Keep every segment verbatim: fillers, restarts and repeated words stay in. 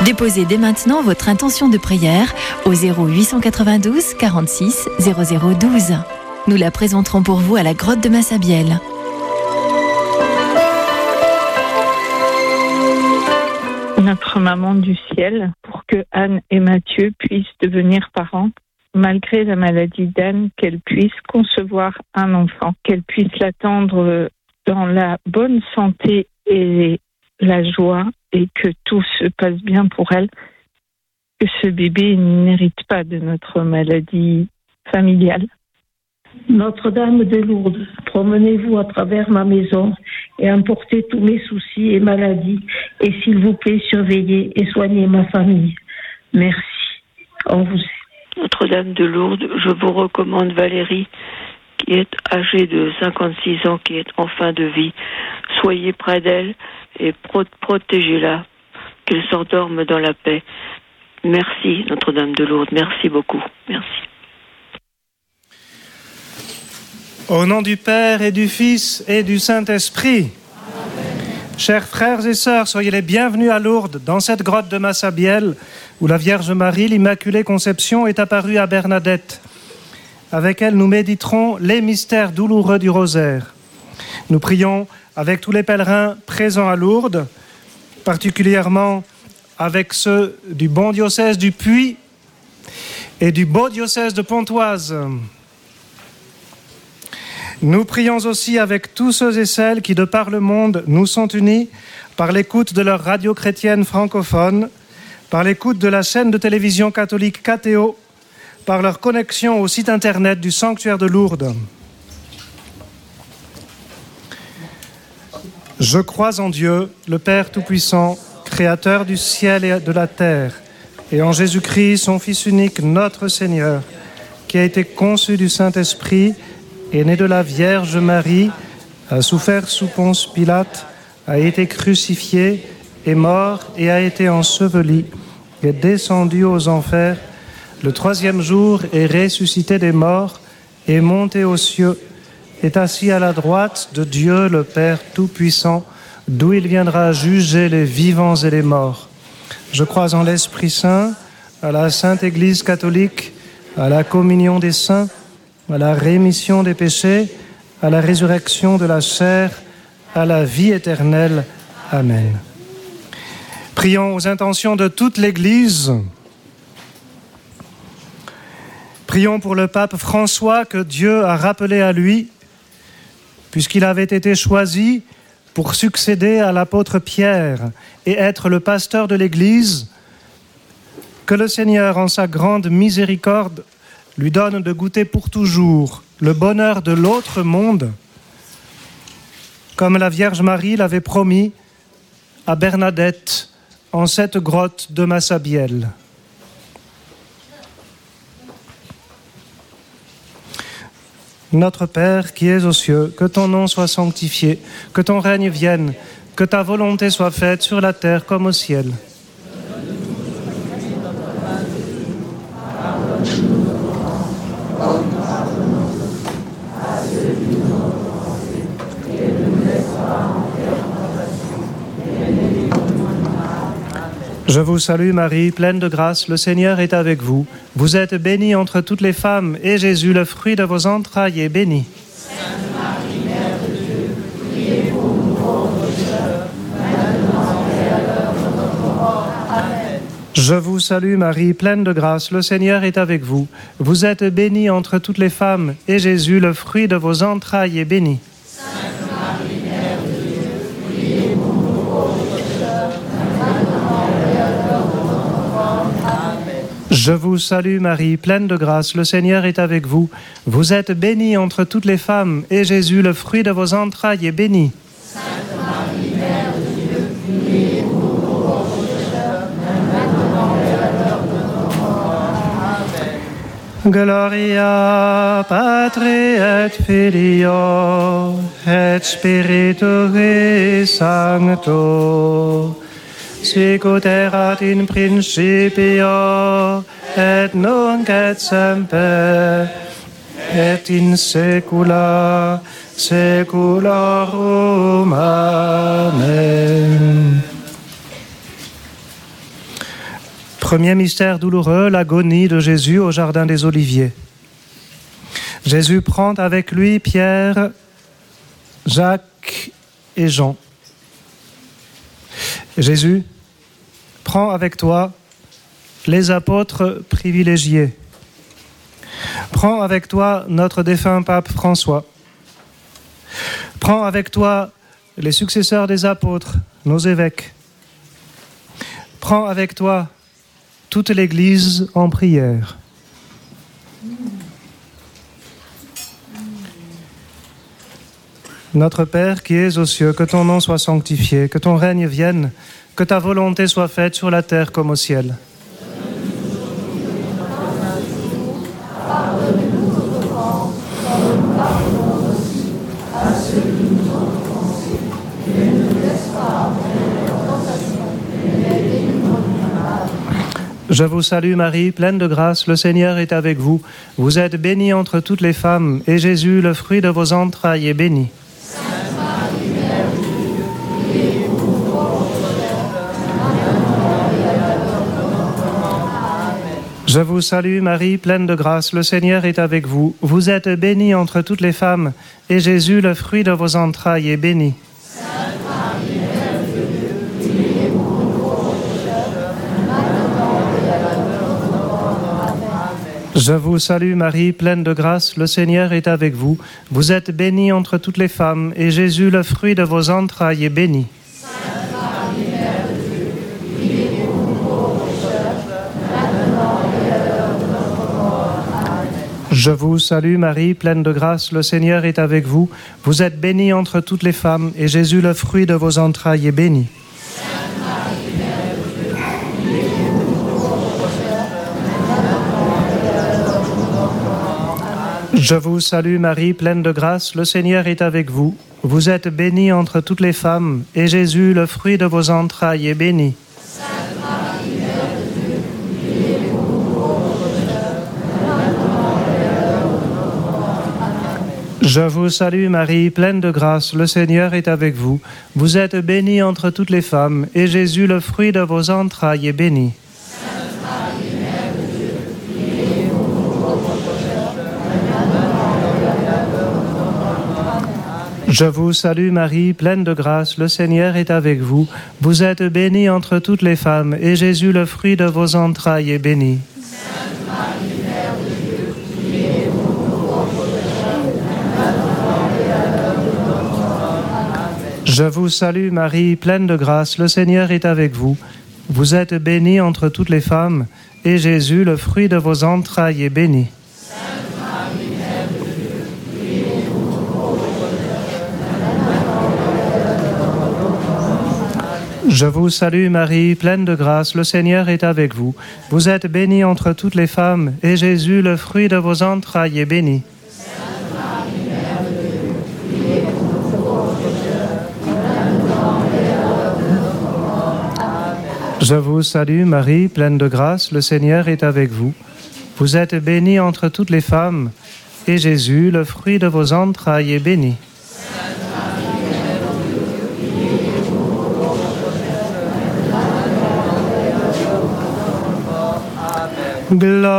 Déposez dès maintenant votre intention de prière au zéro huit cent quatre-vingt-douze quarante-six zéro zéro douze. Nous la présenterons pour vous à la grotte de Massabielle. Notre maman du ciel, pour que Anne et Mathieu puissent devenir parents, malgré la maladie d'Anne, qu'elle puisse concevoir un enfant, qu'elle puisse l'attendre dans la bonne santé et la joie, et que tout se passe bien pour elle, que ce bébé n'hérite pas de notre maladie familiale. Notre-Dame de Lourdes, promenez-vous à travers ma maison et emportez tous mes soucis et maladies, et s'il vous plaît, surveillez et soignez ma famille. Merci. On vous aime. Notre-Dame de Lourdes, je vous recommande Valérie, qui est âgée de cinquante-six ans, qui est en fin de vie. Soyez près d'elle et pro- protégez-la, qu'elle s'endorme dans la paix. Merci, Notre-Dame de Lourdes. Merci beaucoup. Merci. Au nom du Père et du Fils et du Saint-Esprit. Amen. Chers frères et sœurs, soyez les bienvenus à Lourdes, dans cette grotte de Massabielle, où la Vierge Marie, l'Immaculée Conception, est apparue à Bernadette. Avec elle, nous méditerons les mystères douloureux du rosaire. Nous prions avec tous les pèlerins présents à Lourdes, particulièrement avec ceux du bon diocèse du Puy et du beau diocèse de Pontoise. Nous prions aussi avec tous ceux et celles qui, de par le monde, nous sont unis par l'écoute de leur radio chrétienne francophone, par l'écoute de la chaîne de télévision catholique K T O, par leur connexion au site internet du sanctuaire de Lourdes. Je crois en Dieu, le Père Tout-Puissant, Créateur du ciel et de la terre, et en Jésus-Christ, son Fils unique, notre Seigneur, qui a été conçu du Saint-Esprit, est né de la Vierge Marie, a souffert sous Ponce Pilate, a été crucifié, est mort et a été enseveli, est descendu aux enfers, le troisième jour est ressuscité des morts, est monté aux cieux, est assis à la droite de Dieu le Père Tout-Puissant, d'où il viendra juger les vivants et les morts. Je crois en l'Esprit Saint, à la Sainte Église catholique, à la communion des saints, à la rémission des péchés, à la résurrection de la chair, à la vie éternelle. Amen. Prions aux intentions de toute l'Église. Prions pour le pape François, que Dieu a rappelé à lui, puisqu'il avait été choisi pour succéder à l'apôtre Pierre et être le pasteur de l'Église. Que le Seigneur, en sa grande miséricorde, lui donne de goûter pour toujours le bonheur de l'autre monde, comme la Vierge Marie l'avait promis à Bernadette en cette grotte de Massabielle. Notre Père qui es aux cieux, que ton nom soit sanctifié, que ton règne vienne, que ta volonté soit faite sur la terre comme au ciel. Je vous salue Marie, pleine de grâce, le Seigneur est avec vous. Vous êtes bénie entre toutes les femmes, et Jésus, le fruit de vos entrailles, est béni. Sainte Marie, Mère de Dieu, priez pour nous pauvres pécheurs, maintenant et à l'heure de notre mort. Amen. Je vous salue Marie, pleine de grâce, le Seigneur est avec vous. Vous êtes bénie entre toutes les femmes, et Jésus, le fruit de vos entrailles, est béni. Sainte Marie, Mère de Dieu, priez pour nous pauvres pécheurs, maintenant et à l'heure de notre mort. Amen. Je vous salue Marie, pleine de grâce, le Seigneur est avec vous. Vous êtes bénie entre toutes les femmes, et Jésus, le fruit de vos entrailles, est béni. Sainte Marie, Mère de Dieu, priez pour nous pauvres pécheurs, maintenant et à l'heure de notre mort. Amen. Gloria Patri et Filio et Spiritui Sancto, sicut erat in principio et nunc et semper et in saecula saeculorum. Amen. Premier mystère douloureux, l'agonie de Jésus au jardin des Oliviers. Jésus prend avec lui Pierre, Jacques et Jean. Jésus prend avec toi les apôtres privilégiés. Prends avec toi notre défunt pape François. Prends avec toi les successeurs des apôtres, nos évêques. Prends avec toi toute l'Église en prière. Notre Père qui es aux cieux, que ton nom soit sanctifié, que ton règne vienne, que ta volonté soit faite sur la terre comme au ciel. Je vous salue Marie, pleine de grâce, le Seigneur est avec vous. Vous êtes bénie entre toutes les femmes, et Jésus, le fruit de vos entrailles, est béni. Sainte Marie, Mère de Dieu, priez pour nous pauvres pécheurs, maintenant et à l'heure de notre mort. Amen. Je vous salue Marie, pleine de grâce, le Seigneur est avec vous. Vous êtes bénie entre toutes les femmes, et Jésus, le fruit de vos entrailles, est béni. Sainte Marie, Mère de Dieu, priez pour nous pauvres pécheurs, maintenant et à l'heure de notre mort. Amen. Je vous salue Marie, pleine de grâce, le Seigneur est avec vous. Vous êtes bénie entre toutes les femmes, et Jésus, le fruit de vos entrailles, est béni. Sainte Marie, Mère de Dieu, priez pour nous pauvres pécheurs, maintenant et à l'heure de notre mort. Amen. Je vous salue Marie, pleine de grâce, le Seigneur est avec vous. Vous êtes bénie entre toutes les femmes, et Jésus, le fruit de vos entrailles, est béni. Sainte Marie, Mère de Dieu, priez pour nous pauvres pécheurs, maintenant et à l'heure de notre mort. Amen. Je vous salue Marie, pleine de grâce, le Seigneur est avec vous. Vous êtes bénie entre toutes les femmes, et Jésus, le fruit de vos entrailles, est béni. Sainte Marie, Mère de Dieu, priez pour nous pauvres pécheurs, maintenant et à l'heure de notre mort. Amen. Je vous salue Marie, pleine de grâce, le Seigneur est avec vous. Vous êtes bénie entre toutes les femmes, et Jésus, le fruit de vos entrailles, est béni. Sainte Marie, Mère de Dieu, priez pour nous pauvres pécheurs, maintenant et à l'heure de notre mort. Amen. Je vous salue Marie, pleine de grâce, le Seigneur est avec vous. Vous êtes bénie entre toutes les femmes, et Jésus, le fruit de vos entrailles, est béni. Sainte Marie, Mère de Dieu, priez pour nous pauvres pécheurs, maintenant et à l'heure de notre mort. Amen. Je vous salue Marie, pleine de grâce, le Seigneur est avec vous. Vous êtes bénie entre toutes les femmes, et Jésus, le fruit de vos entrailles, est béni. Sainte Marie, Mère de Dieu, priez pour nous pauvres pécheurs, maintenant et à l'heure de notre mort. Amen. Je vous salue Marie, pleine de grâce, le Seigneur est avec vous. Vous êtes bénie entre toutes les femmes, et Jésus, le fruit de vos entrailles, est béni. Sainte Marie, Mère de Dieu, priez pour nous pauvres pécheurs, maintenant et à l'heure de notre mort. Amen. Je vous salue Marie, pleine de grâce, le Seigneur est avec vous. Vous êtes bénie entre toutes les femmes, et Jésus, le fruit de vos entrailles, est béni. Sainte Marie, Mère de Dieu, priez pour nous pauvres pécheurs, maintenant et à l'heure de notre mort. Amen.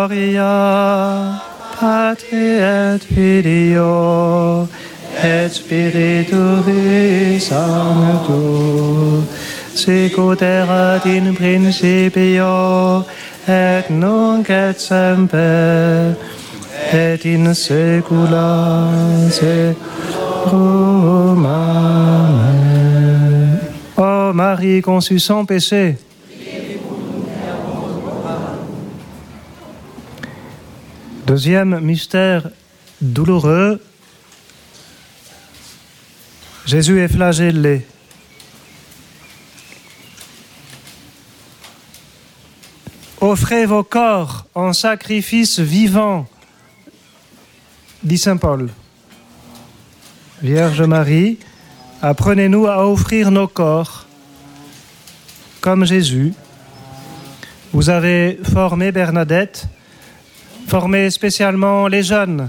Gloria Patri et Filio et Spiritui Sancto, sicut erat in principio et nunc et semper et in saecula saeculorum. Amen. Ô Marie conçue sans péché, deuxième mystère douloureux, Jésus est flagellé. Offrez vos corps en sacrifice vivant, dit saint Paul. Vierge Marie, apprenez-nous à offrir nos corps comme Jésus. Vous avez formé Bernadette, formé spécialement les jeunes,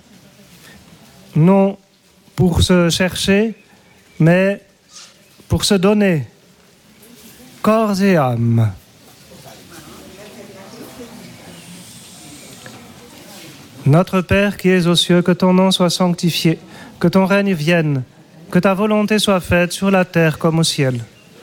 non pour se chercher, mais pour se donner, corps et âme. Notre Père qui es aux cieux, que ton nom soit sanctifié, que ton règne vienne, que ta volonté soit faite sur la terre comme au ciel.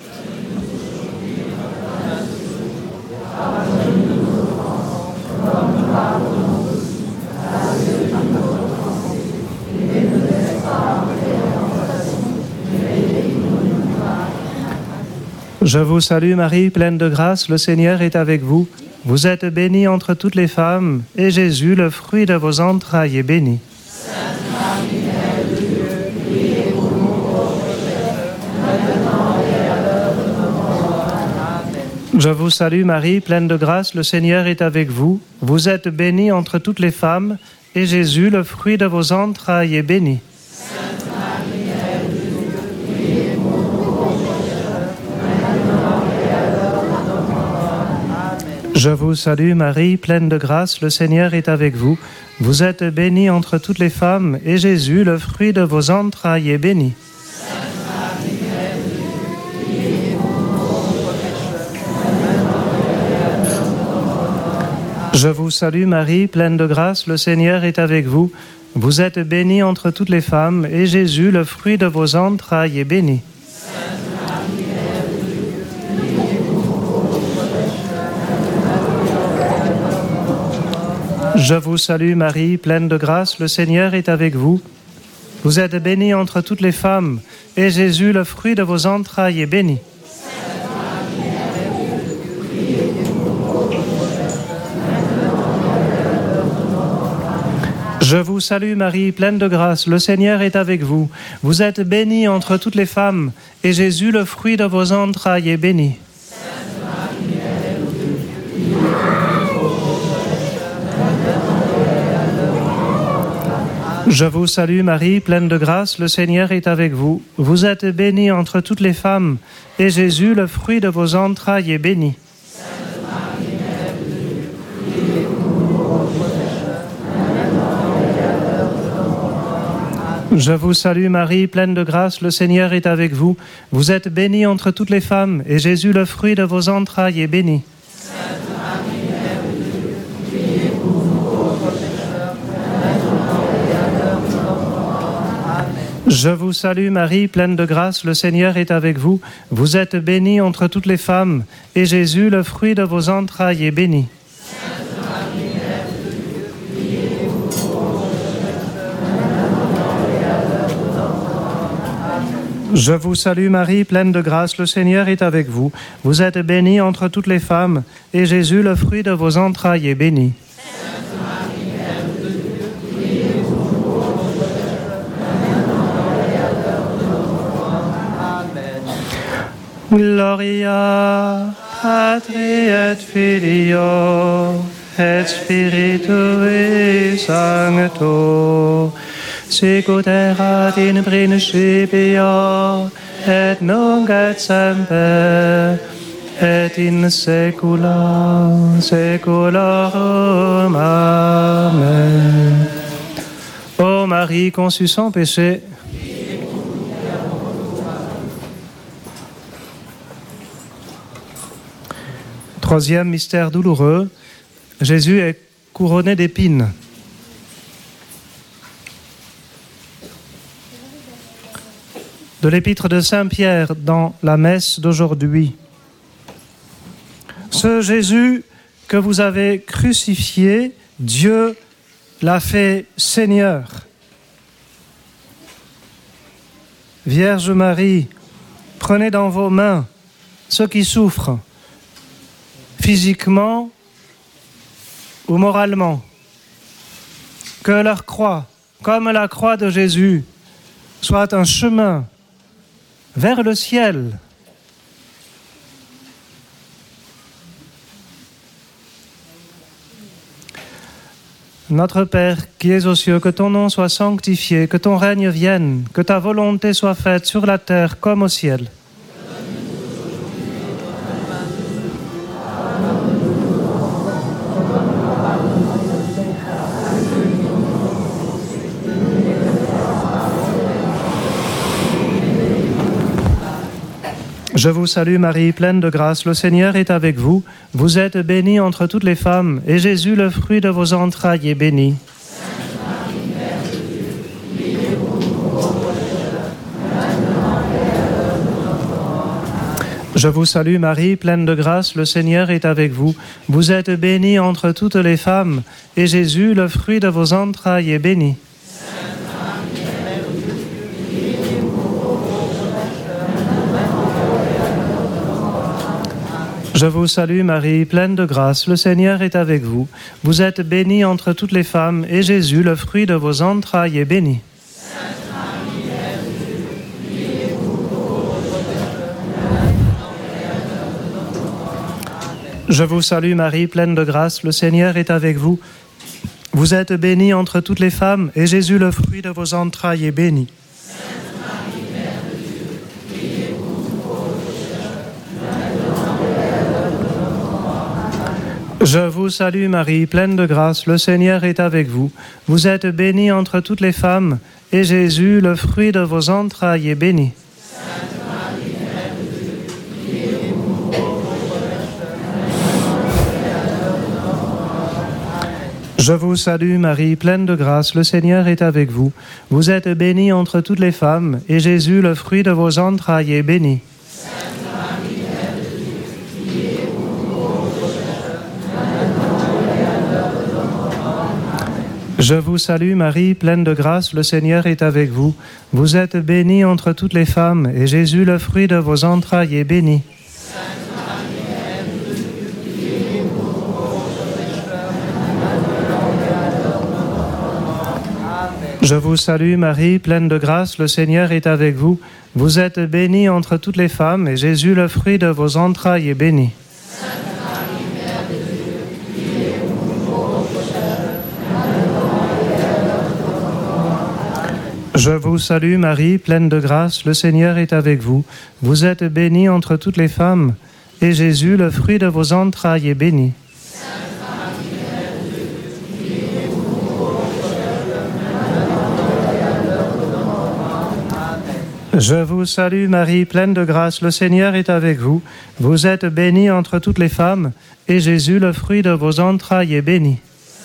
Je vous salue Marie, pleine de grâce, le Seigneur est avec vous. Vous êtes bénie entre toutes les femmes, et Jésus, le fruit de vos entrailles, est béni. Sainte Marie, Mère de Dieu, priez pour nous pauvres pécheurs, maintenant et à l'heure de notre mort. Amen. Je vous salue Marie, pleine de grâce, le Seigneur est avec vous. Vous êtes bénie entre toutes les femmes, et Jésus, le fruit de vos entrailles, est béni. Sainte Marie, Mère de Dieu, priez pour nous pauvres pécheurs, maintenant et à l'heure de notre mort. Amen. Je vous salue Marie, pleine de grâce, le Seigneur est avec vous. Vous êtes bénie entre toutes les femmes, et Jésus, le fruit de vos entrailles, est béni. Sainte Marie, Mère de Dieu, priez pour nous pauvres pécheurs, maintenant et à l'heure de notre mort. Je vous salue Marie, pleine de grâce, le Seigneur est avec vous. Vous êtes bénie entre toutes les femmes, et Jésus, le fruit de vos entrailles, est béni. Sainte Marie, Mère de Dieu, priez pour nous pauvres pécheurs, maintenant et à l'heure de notre mort. Je vous salue Marie, pleine de grâce, le Seigneur est avec vous. Vous êtes bénie entre toutes les femmes, et Jésus, le fruit de vos entrailles, est béni. Sainte Marie, Mère de Dieu, priez pour nous pauvres pécheurs, maintenant et à l'heure de notre mort. Amen. Je vous salue Marie, pleine de grâce, le Seigneur est avec vous. Vous êtes bénie entre toutes les femmes, et Jésus, le fruit de vos entrailles, est béni. Sainte Marie, Mère de Dieu, priez pour nous pauvres pécheurs, maintenant et à l'heure de notre mort. Amen. Je vous salue Marie, pleine de grâce, le Seigneur est avec vous. Vous êtes bénie entre toutes les femmes, et Jésus, le fruit de vos entrailles, est béni. Sainte Marie, Mère de Dieu, priez pour nous pauvres pécheurs, maintenant et à l'heure de notre mort. Amen. Je vous salue Marie, pleine de grâce, le Seigneur est avec vous. Vous êtes bénie entre toutes les femmes, et Jésus, le fruit de vos entrailles, est béni. Sainte Marie, Mère de Dieu, priez pour nous pauvres pécheurs, maintenant et à l'heure de notre mort. Amen. Je vous salue Marie, pleine de grâce, le Seigneur est avec vous. Vous êtes bénie entre toutes les femmes, et Jésus, le fruit de vos entrailles, est béni. Sainte Marie, Mère de Dieu, priez pour nous pauvres pécheurs, maintenant et à l'heure de notre mort. Amen. Je vous salue Marie, pleine de grâce, le Seigneur est avec vous. Vous êtes bénie entre toutes les femmes, et Jésus, le fruit de vos entrailles, est béni. Sainte Marie, Mère de Dieu, priez pour nous pauvres pécheurs, maintenant et à l'heure de notre mort. Amen. Gloria Patri et Filio et Spiritui Sancto, sicut erat in principio et nunc et semper et in saecula saeculorum. Amen. Ô Marie conçue sans péché, troisième mystère douloureux, Jésus est couronné d'épines. De l'épître de Saint Pierre dans la messe d'aujourd'hui. Ce Jésus que vous avez crucifié, Dieu l'a fait Seigneur. Vierge Marie, prenez dans vos mains ceux qui souffrent, physiquement ou moralement. Que leur croix, comme la croix de Jésus, soit un chemin vers le ciel. Notre Père, qui es aux cieux, que ton nom soit sanctifié, que ton règne vienne, que ta volonté soit faite sur la terre comme au ciel. Je vous salue Marie, pleine de grâce, le Seigneur est avec vous. Vous êtes bénie entre toutes les femmes, et Jésus, le fruit de vos entrailles, est béni. Sainte Je vous salue Marie, pleine de grâce, le Seigneur est avec vous. Vous êtes bénie entre toutes les femmes, et Jésus, le fruit de vos entrailles, est béni. Je vous salue Marie, pleine de grâce, le Seigneur est avec vous. Vous êtes bénie entre toutes les femmes, et Jésus, le fruit de vos entrailles, est béni. Je vous salue Marie, pleine de grâce, le Seigneur est avec vous. Vous êtes bénie entre toutes les femmes, et Jésus, le fruit de vos entrailles, est béni. Je vous salue Marie, pleine de grâce, le Seigneur est avec vous. Vous êtes bénie entre toutes les femmes, et Jésus, le fruit de vos entrailles, est béni. Je vous salue Marie, pleine de grâce, le Seigneur est avec vous. Vous êtes bénie entre toutes les femmes, et Jésus, le fruit de vos entrailles, est béni. Je vous salue Marie, pleine de grâce, le Seigneur est avec vous. Vous êtes bénie entre toutes les femmes, et Jésus, le fruit de vos entrailles, est béni. Je vous salue Marie, pleine de grâce, le Seigneur est avec vous. Vous êtes bénie entre toutes les femmes, et Jésus, le fruit de vos entrailles, est béni. Je vous salue Marie, pleine de grâce, le Seigneur est avec vous. Vous êtes bénie entre toutes les femmes, et Jésus, le fruit de vos entrailles, est béni. Je vous salue Marie, pleine de grâce, le Seigneur est avec vous. Vous êtes bénie entre toutes les femmes, et Jésus, le fruit de vos entrailles, est béni.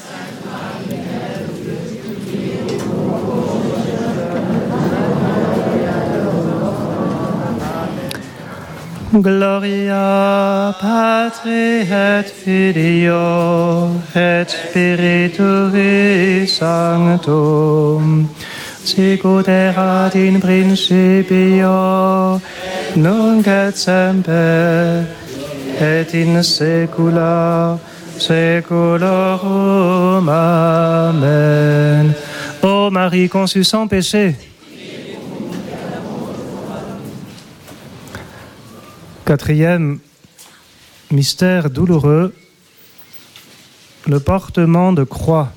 Gloria Patri et Filio et Spiritui Sanctum, sicut erat in principio, nunc et semper, et in saecula saeculorum. Amen. Ô Marie conçue sans péché, quatrième mystère douloureux, le portement de croix.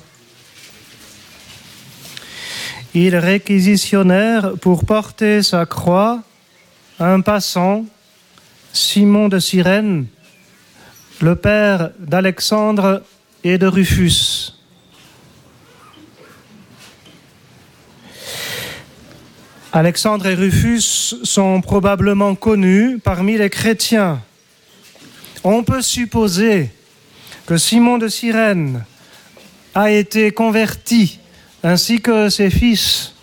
Ils réquisitionnèrent pour porter sa croix un passant, Simon de Cyrène, le père d'Alexandre et de Rufus. Alexandre et Rufus sont probablement connus parmi les chrétiens. On peut supposer que Simon de Cyrène a été converti, ainsi que ses fils.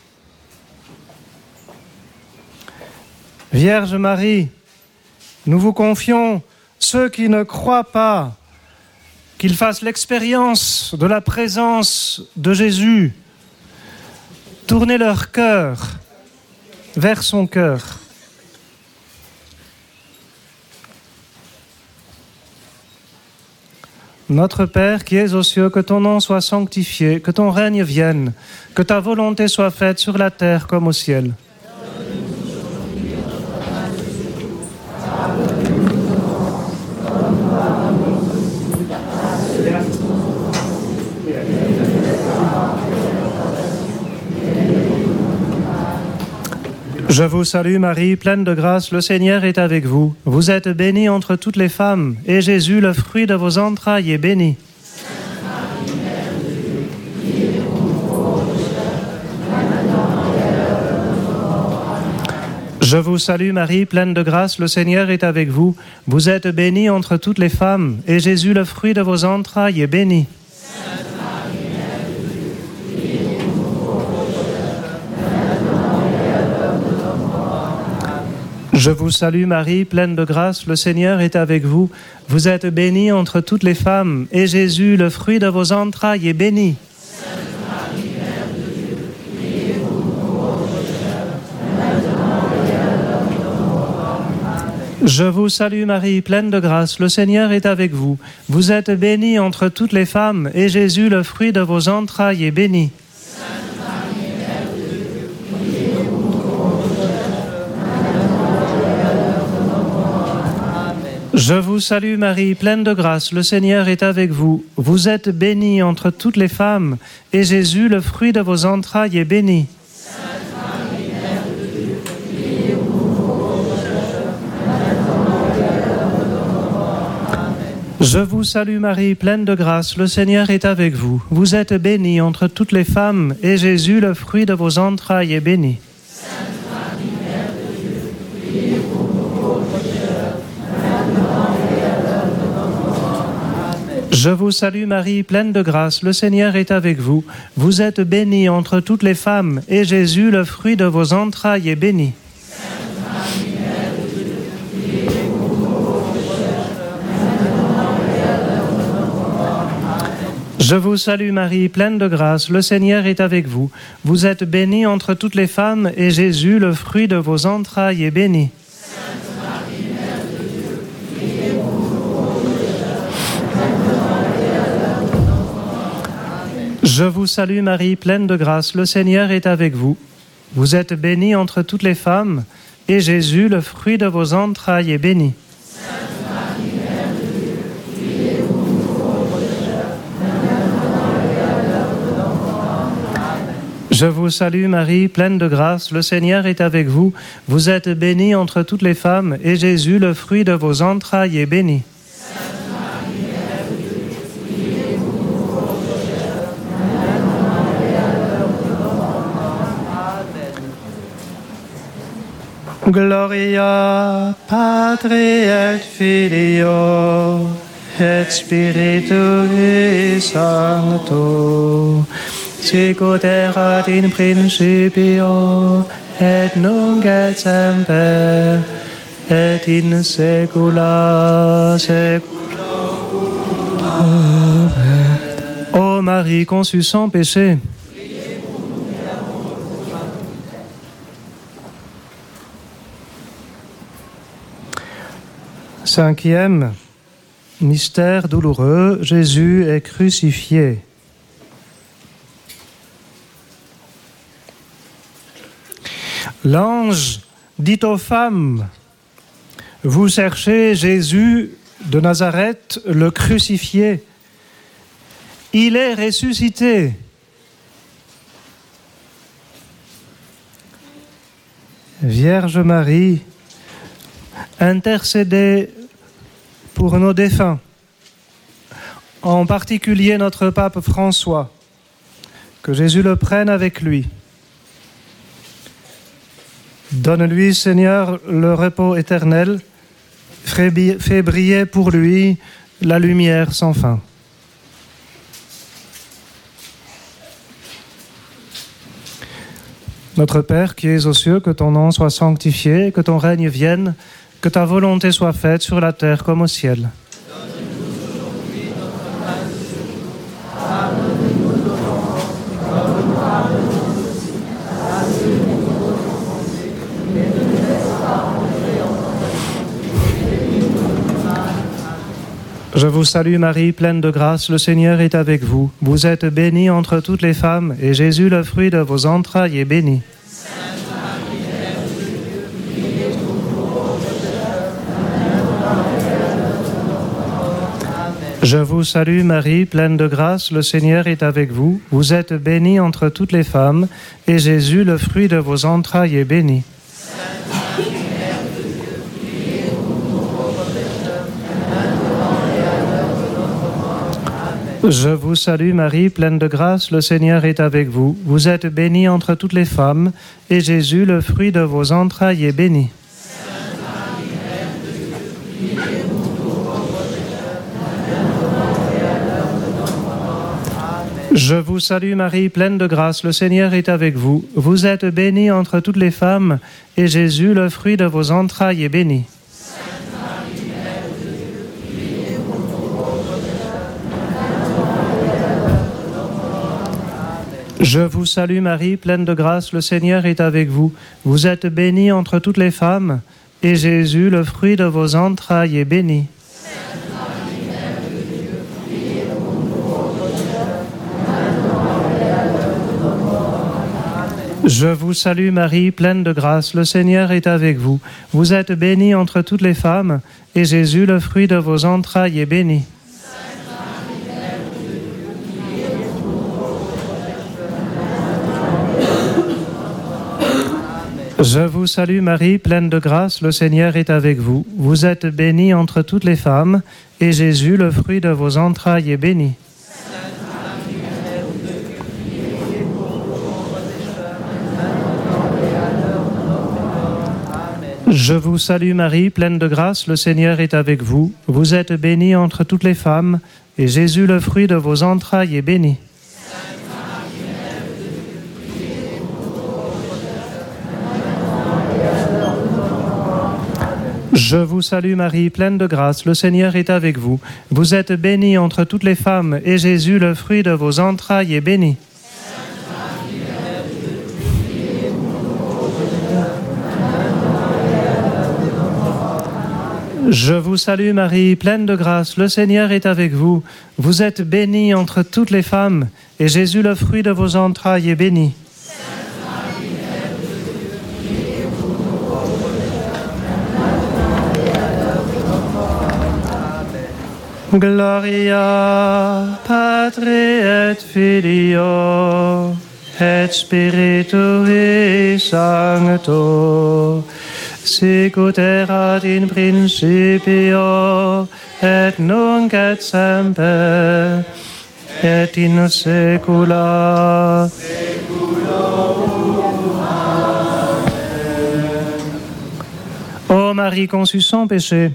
Vierge Marie, nous vous confions ceux qui ne croient pas, qu'ils fassent l'expérience de la présence de Jésus. Tournez leur cœur vers son cœur. Notre Père qui es aux cieux, que ton nom soit sanctifié, que ton règne vienne, que ta volonté soit faite sur la terre comme au ciel. Je vous salue Marie, pleine de grâce, le Seigneur est avec vous. Vous êtes bénie entre toutes les femmes, et Jésus, le fruit de vos entrailles, est béni. Je vous salue Marie, pleine de grâce, le Seigneur est avec vous. Vous êtes bénie entre toutes les femmes, et Jésus, le fruit de vos entrailles, est béni. Je vous salue Marie, pleine de grâce, le Seigneur est avec vous. Vous êtes bénie entre toutes les femmes, et Jésus, le fruit de vos entrailles, est béni. Sainte Marie, Mère de Dieu, priez pour nous pauvres pécheurs, maintenant et à l'heure de notre mort. Amen. Je vous salue Marie, pleine de grâce, le Seigneur est avec vous. Vous êtes bénie entre toutes les femmes, et Jésus, le fruit de vos entrailles, est béni. Je vous salue Marie, pleine de grâce, le Seigneur est avec vous. Vous êtes bénie entre toutes les femmes, et Jésus, le fruit de vos entrailles, est béni. Sainte Marie, Mère de Dieu, priez pour nous pauvres pécheurs, maintenant et à l'heure de notre mort. Amen. Je vous salue Marie, pleine de grâce, le Seigneur est avec vous. Vous êtes bénie entre toutes les femmes, et Jésus, le fruit de vos entrailles, est béni. Sainte Marie, Mère de Dieu, priez pour nous pauvres pécheurs, maintenant et à l'heure de notre mort. Amen. Je vous salue Marie, pleine de grâce, le Seigneur est avec vous. Vous êtes bénie entre toutes les femmes, et Jésus, le fruit de vos entrailles, est béni. Sainte Marie, Mère de Dieu, priez pour nous pauvres pécheurs, maintenant et à l'heure de notre mort. Amen. Je vous salue Marie, pleine de grâce, le Seigneur est avec vous. Vous êtes bénie entre toutes les femmes, et Jésus, le fruit de vos entrailles, est béni. Sainte Marie, Mère de Dieu, priez pour nous pauvres pécheurs, maintenant et à l'heure de notre mort. Amen. Je vous salue Marie, pleine de grâce, le Seigneur est avec vous. Vous êtes bénie entre toutes les femmes, et Jésus, le fruit de vos entrailles, est béni. Sainte Marie, Mère de Dieu, priez pour nous pauvres pécheurs, maintenant et à l'heure de notre mort. Amen. Je vous salue Marie, pleine de grâce, le Seigneur est avec vous. Vous êtes bénie entre toutes les femmes, et Jésus, le fruit de vos entrailles, est béni. Sainte Marie, Mère de Dieu, priez pour nous pauvres pécheurs, maintenant et à l'heure de notre mort. Amen. Gloria Patri et Filio et Spiritui Sancto, sicut erat in principio et nunc et semper et in saecula saeculorum. Amen. Ô Marie conçue sans péché, cinquième mystère douloureux, Jésus est crucifié. L'ange dit aux femmes, vous cherchez Jésus de Nazareth, le crucifié. Il est ressuscité. Vierge Marie, intercédez pour nos défunts, en particulier notre pape François, que Jésus le prenne avec lui. Donne-lui, Seigneur, le repos éternel, fais briller pour lui la lumière sans fin. Notre Père qui es aux cieux, que ton nom soit sanctifié, que ton règne vienne, que ta volonté soit faite sur la terre comme au ciel. Donne-nous aujourd'hui notre pain de ce jour. Pardonne-nous nos offenses, comme nous pardonnons aussi à ceux qui nous ont offensés. Et ne nous laisse pas entrer en tentation, mais délivre-nous du mal. Amen. Je vous salue Marie, pleine de grâce, le Seigneur est avec vous. Vous êtes bénie entre toutes les femmes, et Jésus, le fruit de vos entrailles, est béni. Sainte Marie, Mère de Dieu, priez pour nous pauvres pécheurs, maintenant et à l'heure de notre mort. Amen. Je vous salue Marie, pleine de grâce, le Seigneur est avec vous. Vous êtes bénie entre toutes les femmes, et Jésus, le fruit de vos entrailles, est béni. Sainte Marie, Mère de Dieu, priez pour nous pauvres pécheurs, maintenant et à l'heure de notre mort. Amen. Je vous salue Marie, pleine de grâce, le Seigneur est avec vous. Vous êtes bénie entre toutes les femmes, et Jésus, le fruit de vos entrailles, est béni. Sainte Marie, Mère de Dieu, priez pour nous pauvres pécheurs, maintenant et à l'heure de notre mort. Amen. Je vous salue Marie, pleine de grâce, le Seigneur est avec vous. Vous êtes bénie entre toutes les femmes, et Jésus, le fruit de vos entrailles, est béni. Sainte Marie, Mère de Dieu, priez pour nous pauvres pécheurs, maintenant et à l'heure de notre mort. Amen. Je vous salue Marie, pleine de grâce, le Seigneur est avec vous. Vous êtes bénie entre toutes les femmes, et Jésus, le fruit de vos entrailles, est béni. Je vous salue Marie, pleine de grâce, le Seigneur est avec vous. Vous êtes bénie entre toutes les femmes, et Jésus, le fruit de vos entrailles, est béni. Je vous salue Marie, pleine de grâce, le Seigneur est avec vous. Vous êtes bénie entre toutes les femmes, et Jésus, le fruit de vos entrailles, est béni. Je vous salue Marie, pleine de grâce, le Seigneur est avec vous. Vous êtes bénie entre toutes les femmes, et Jésus, le fruit de vos entrailles, est béni. Je vous salue Marie, pleine de grâce, le Seigneur est avec vous. Vous êtes bénie entre toutes les femmes, et Jésus, le fruit de vos entrailles, est béni. Je vous salue Marie, pleine de grâce, le Seigneur est avec vous. Vous êtes bénie entre toutes les femmes, et Jésus, le fruit de vos entrailles, est béni. Gloria Patri et Filio et Spiritui Sancto, sicut erat in principio et nunc et semper et in saecula saeculorum. Amen. Ô Marie conçue sans péché,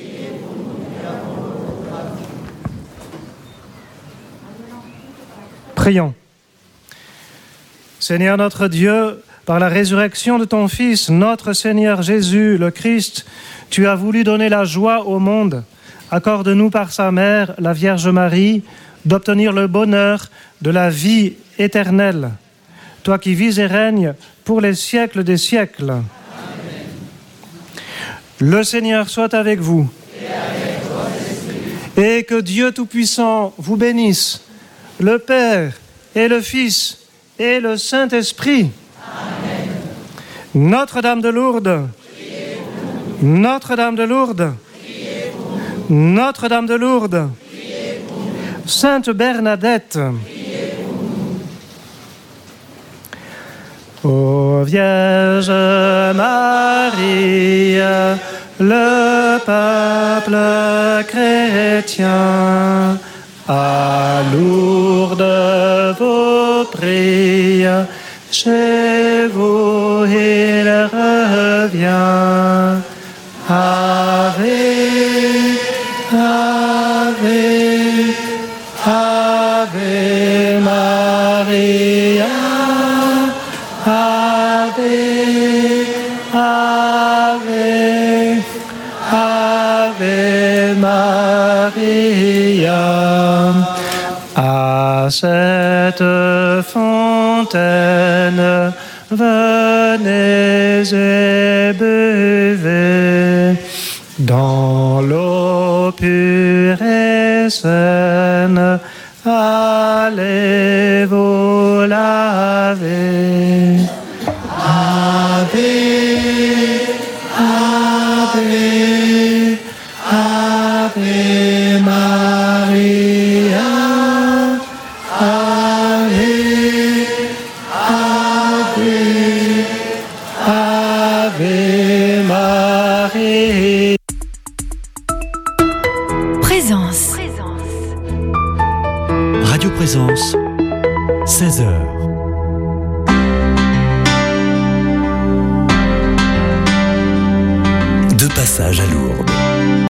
prions. Seigneur notre Dieu, par la résurrection de ton Fils, notre Seigneur Jésus, le Christ, tu as voulu donner la joie au monde. Accorde-nous par sa mère, la Vierge Marie, d'obtenir le bonheur de la vie éternelle. Toi qui vis et règnes pour les siècles des siècles. Amen. Le Seigneur soit avec vous. Et avec votre esprit. Et que Dieu Tout-Puissant vous bénisse, le Père et le Fils et le Saint-Esprit. Amen. Notre-Dame de Lourdes, Notre-Dame de Lourdes, Notre-Dame de Lourdes, Sainte Bernadette, ô Vierge Marie, le peuple chrétien, à Lourdes vous prie, chez vous il revient. Ave, Ave, Ave Maria, Ave, Ave, Ave Maria. À cette fontaine, venez et buvez, dans l'eau pure et saine, allez vous laver. Ave, Ave, Ave Maria, Ave, Ave, Ave Maria. Présence. Radio Présence, seize heures. De passage à Lourdes.